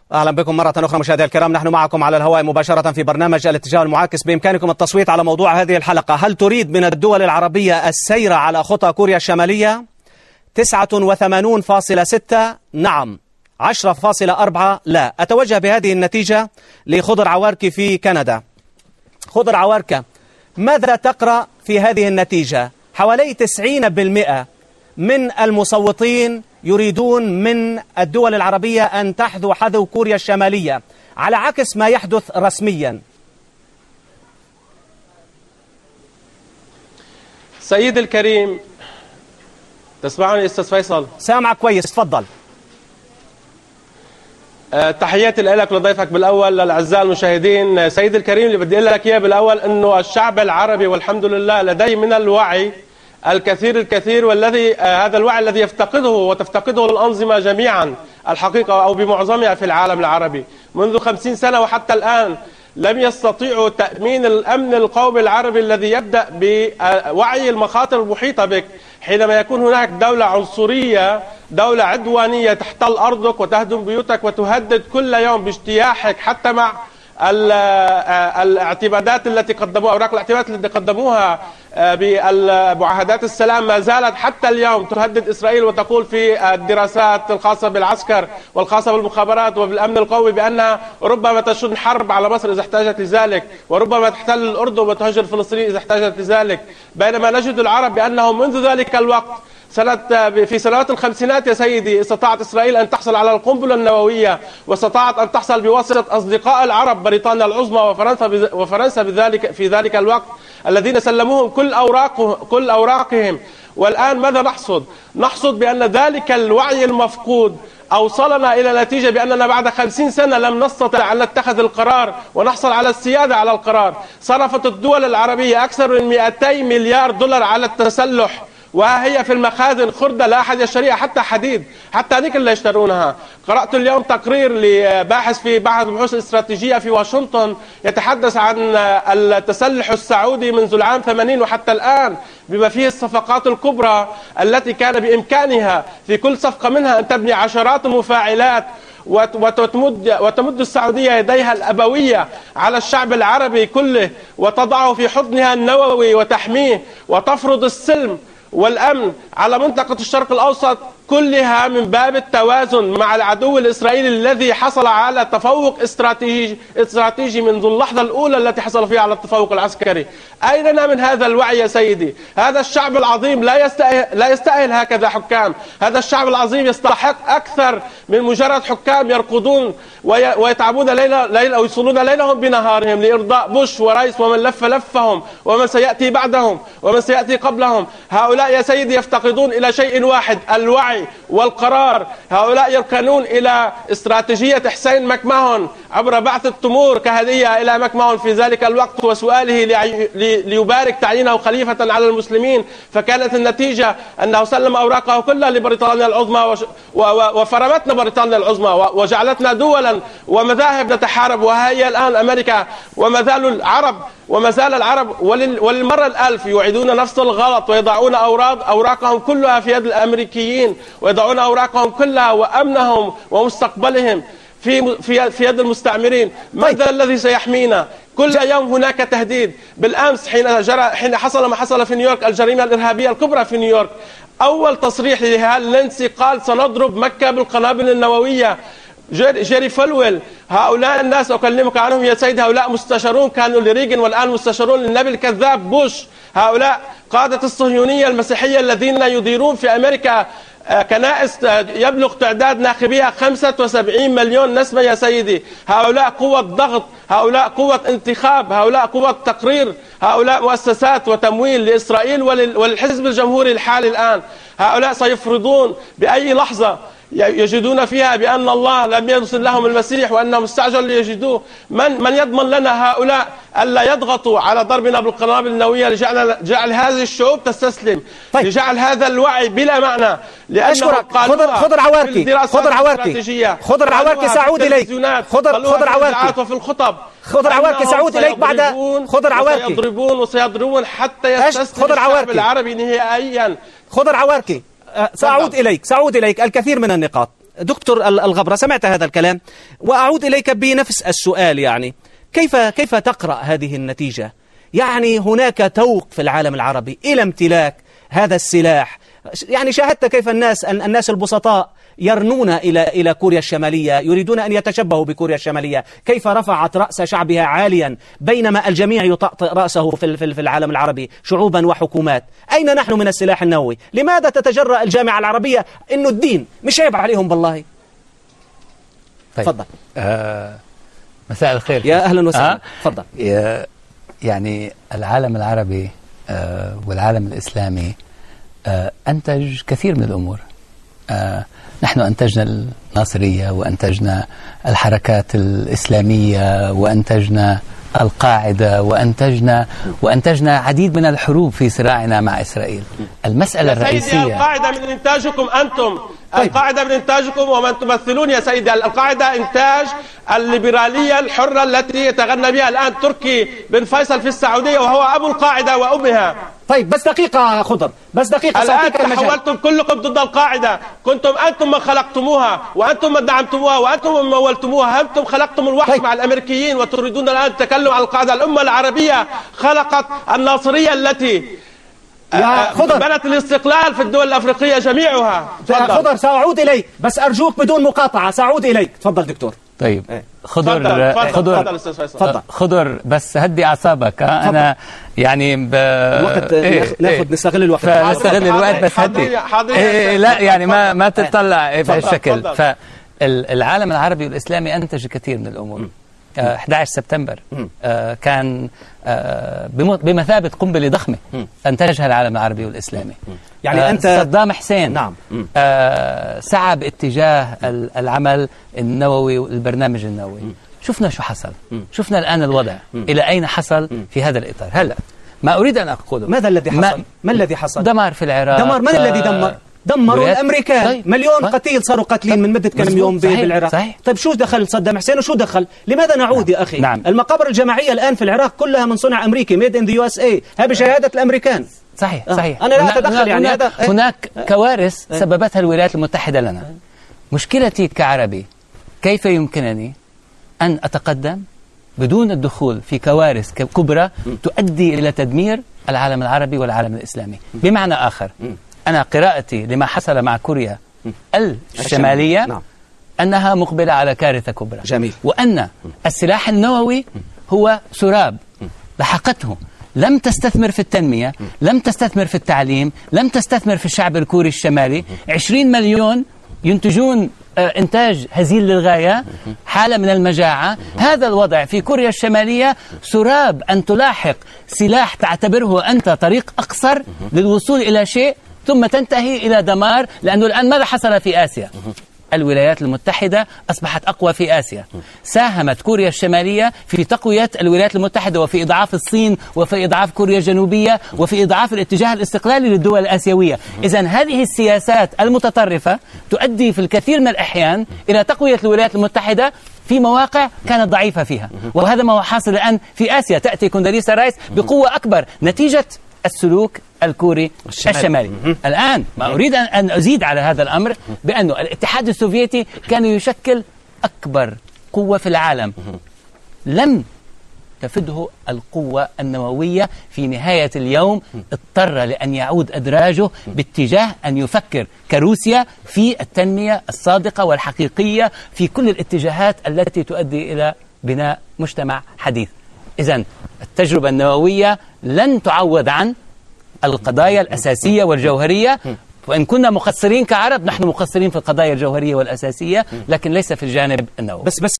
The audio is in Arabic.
أهلا بكم مرة أخرى مشاهدينا الكرام، نحن معكم على الهواء مباشرة في برنامج الاتجاه المعاكس. بإمكانكم التصويت على موضوع هذه الحلقة: هل تريد من الدول العربية السير على خطى كوريا الشمالية؟ 89.6 نعم، 10.4 لا. أتوجه بهذه النتيجة لخضر عواركي في كندا. خضر عواركة، ماذا تقرأ في هذه النتيجة؟ حوالي 90% من المصوتين يريدون من الدول العربية أن تحذو حذو كوريا الشمالية، على عكس ما يحدث رسميا. سيد الكريم، تسمعني أستاذ فيصل؟ سامعك كويس، تفضل. تحياتي لك ولضيفك بالأول، للأعزاء المشاهدين. سيد الكريم، اللي بدي أقول لك إياه بالأول أنه الشعب العربي والحمد لله لديه من الوعي الكثير، والذي هذا الوعي الذي يفتقده وتفتقده الأنظمة جميعا الحقيقة أو بمعظمها في العالم العربي منذ 50 سنة وحتى الآن لم يستطيعوا تأمين الأمن القومي العربي الذي يبدأ بوعي المخاطر المحيطة بك. حينما يكون هناك دولة عنصرية، دولة عدوانية تحتل أرضك وتهدم بيوتك وتهدد كل يوم باجتياحك، حتى مع الاعتمادات التي قدموها، أوراق الاعتمادات التي قدموها بمعاهدات السلام، ما زالت حتى اليوم تهدد إسرائيل وتقول في الدراسات الخاصة بالعسكر والخاصة بالمخابرات وبالأمن القومي بأنها ربما تشن حرب على مصر إذا احتاجت لذلك، وربما تحتل الأردن وتهجر فلسطين إذا احتاجت لذلك. بينما نجد العرب بأنهم منذ ذلك الوقت في سنوات الخمسينات يا سيدي استطاعت إسرائيل أن تحصل على القنبلة النووية، واستطاعت أن تحصل بواسطة أصدقاء العرب بريطانيا العظمى وفرنسا في ذلك الوقت، الذين سلموهم كل أوراقهم. والآن ماذا نحصد؟ نحصد بأن ذلك الوعي المفقود أوصلنا إلى نتيجة بأننا بعد 50 سنة لم نستطع أن نتخذ القرار ونحصل على السيادة على القرار. صرفت الدول العربية أكثر من 200 مليار دولار على التسلح، وهي في المخازن خردة، لا أحد يشتريها، حتى حديد، حتى نيكل لا يشترونها. قرأت اليوم تقرير لباحث في بعض البحوث الاستراتيجية في واشنطن يتحدث عن التسلح السعودي منذ العام 80 وحتى الآن، بما فيه الصفقات الكبرى التي كان بإمكانها في كل صفقة منها أن تبني عشرات المفاعلات وتمد السعودية يديها الأبوية على الشعب العربي كله وتضعه في حضنها النووي وتحميه، وتفرض السلم والأمن على منطقة الشرق الأوسط كلها من باب التوازن مع العدو الإسرائيلي الذي حصل على تفوق استراتيجي منذ اللحظة الأولى التي حصل فيها على التفوق العسكري. أيننا من هذا الوعي يا سيدي؟ هذا الشعب العظيم لا يستأهل هكذا حكام. هذا الشعب العظيم يستحق أكثر من مجرد حكام يرقدون ويتعبون ليلا أو يصلون ليلهم بنهارهم لإرضاء بوش ورئيس ومن لف لفهم ومن سيأتي بعدهم ومن سيأتي قبلهم. هؤلاء يا سيدي يفتقدون إلى شيء واحد: الوعي والقرار. هؤلاء يركنون إلى استراتيجية حسين مكمهون عبر بعث التمور كهدية إلى مكمهون في ذلك الوقت وسؤاله ليبارك تعيينه خليفة على المسلمين، فكانت النتيجة أنه سلم أوراقه كلها لبريطانيا العظمى وفرمتنا بريطانيا العظمى وجعلتنا دولا ومذاهب نتحارب. وهي الآن أمريكا وما زال العرب وللمرة الألف يعيدون نفس الغلط ويضعون أوراقهم كلها في يد الأمريكيين، ويضعون أوراقهم كلها وأمنهم ومستقبلهم في يد المستعمرين. ماذا الذي سيحمينا؟ كل يوم هناك تهديد. بالأمس حين حصل ما حصل في نيويورك، الجريمة الإرهابية الكبرى في نيويورك، أول تصريح لهال لينسي قال سنضرب مكة بالقنابل النووية. جيري فالويل، هؤلاء الناس أكلمك عنهم يا سيد، هؤلاء مستشارون كانوا لريغن والآن مستشارون للنبي الكذاب بوش. هؤلاء قادة الصهيونية المسيحية الذين يديرون في أمريكا كنائس يبلغ تعداد ناخبيها 75 مليون نسمة يا سيدي. هؤلاء قوة ضغط، هؤلاء قوة انتخاب، هؤلاء قوة تقرير، هؤلاء مؤسسات وتمويل لإسرائيل وللحزب الجمهوري الحالي الآن. هؤلاء سيفرضون بأي لحظة يجدون فيها بأن الله لم يرسل لهم المسيح وأنهم استعجلوا ليجدوه. من يضمن لنا هؤلاء ألا يضغطوا على ضربنا بالقنابل النووية لجعل هذه الشعوب تستسلم، لجعل هذا الوعي بلا معنى؟ أشكرك. خضر عواركي سأعود إليك. خضر عواركي وفي الخطب. خضر عواركي سأعود إليك بعد. خضر عواركي سيضربون حتى يستسلم الشعب العربي نهائيا. خضر عواركي سأعود إليك الكثير من النقاط. دكتور الغبرة، سمعت هذا الكلام وأعود إليك بنفس السؤال، يعني كيف تقرأ هذه النتيجة؟ يعني هناك توق في العالم العربي إلى امتلاك هذا السلاح. يعني شاهدت كيف الناس البسطاء يرنون إلى كوريا الشمالية، يريدون أن يتشبهوا بكوريا الشمالية، كيف رفعت رأس شعبها عاليا بينما الجميع يطأطئ رأسه في العالم العربي، شعوبا وحكومات. أين نحن من السلاح النووي؟ لماذا تتجرأ الجامعة العربية إنه الدين مش عيب عليهم بالله؟ طيب. تفضل. مساء الخير. يا أهلا وسهلا. تفضل. يعني العالم العربي والعالم الإسلامي أنتج كثير من الأمور. نحن أنتجنا الناصرية، وأنتجنا الحركات الإسلامية، وأنتجنا القاعدة، وأنتجنا عديد من الحروب في صراعنا مع إسرائيل. المسألة الرئيسية سيدي القاعدة من إنتاجكم أنتم. طيب. القاعدة من إنتاجكم ومن تمثلون يا سيدي. القاعدة إنتاج الليبرالية الحرة التي يتغنى بها الآن تركي بن فيصل في السعودية، وهو أبو القاعدة وأمها. طيب بس دقيقة خضر، بس دقيقة. الآن تحولتم كلكم ضد القاعدة. كنتم أنتم من خلقتموها، وأنتم من دعمتموها، وأنتم من مولتموها. أنتم خلقتم الوحش. طيب. مع الأمريكيين، وتريدون الآن التكلم عن القاعدة. الأمة العربية خلقت الناصرية التي بنت الاستقلال في الدول الأفريقية جميعها. خضر سأعود إليك، بس أرجوك بدون مقاطعة، سأعود إليك. تفضل دكتور. طيب خضر بس هدي أعصابك. أنا يعني الوقت نستغل الوقت. نستغل الوقت بس هدي. لا يعني ما تطلع بهالشكل. فالعالم العربي والإسلامي أنتج كثير من الأمور. 11 سبتمبر كان بمثابة قنبلة ضخمة أنتجها العالم العربي والإسلامي. يعني أنت صدام حسين نعم. سعى باتجاه العمل النووي والبرنامج النووي. شفنا شو حصل، شفنا الآن الوضع إلى أين حصل في هذا الإطار. هلأ ما أريد أن أقوله. ماذا الذي حصل؟ ما الذي حصل؟ دمار في العراق. دمار. من الذي دمر؟ دمروا الأمريكان. طيب. مليون قتيل صاروا قاتلين من مدة كم يوم بالعراق. صحيح. طيب شو دخل صدام حسين وشو دخل؟ لماذا نعود يا أخي؟ نعم. المقابر الجماعية الآن في العراق كلها من صنع أمريكي، ميد إن ذا USA، هذه بشهادة الأمريكان. صحيح. أنا لا أتدخل. يعني هناك كوارث سببتها الولايات المتحدة لنا. مشكلتي كعربي كيف يمكنني أن أتقدم بدون الدخول في كوارث كبرى تؤدي إلى تدمير العالم العربي والعالم الإسلامي. بمعنى آخر، أنا قراءتي لما حصل مع كوريا الشمالية أنها مقبلة على كارثة كبرى. جميل. وأن السلاح النووي هو سراب لحقته. لم تستثمر في التنمية، لم تستثمر في التعليم، لم تستثمر في الشعب الكوري الشمالي. 20 مليون ينتجون إنتاج هزيل للغاية، حالة من المجاعة. هذا الوضع في كوريا الشمالية سراب أن تلاحق سلاح تعتبره أنت طريق أقصر للوصول إلى شيء ثم تنتهي إلى دمار. لأنه الآن ماذا حصل في آسيا؟ الولايات المتحدة أصبحت أقوى في آسيا. ساهمت كوريا الشمالية في تقوية الولايات المتحدة وفي إضعاف الصين وفي إضعاف كوريا الجنوبية وفي إضعاف الاتجاه الاستقلالي للدول الآسيوية. إذن هذه السياسات المتطرفة تؤدي في الكثير من الأحيان إلى تقوية الولايات المتحدة في مواقع كانت ضعيفة فيها. وهذا ما هو حاصل الآن في آسيا. تأتي كونداليسا رايس بقوة أكبر نتيجة السلوك الكوري الشمالي. الآن ما أريد أن أزيد على هذا الأمر بأنه الاتحاد السوفيتي كان يشكل أكبر قوة في العالم. لم تفده القوة النووية. في نهاية اليوم اضطر لأن يعود أدراجه باتجاه أن يفكر كروسيا في التنمية الصادقة والحقيقية في كل الاتجاهات التي تؤدي إلى بناء مجتمع حديث. إذن التجربة النووية لن تعوض عن القضايا الأساسية والجوهرية. وإن كنا مقصرين كعرب، نحن مقصرين في القضايا الجوهرية والأساسية، لكن ليس في الجانب النووي. بس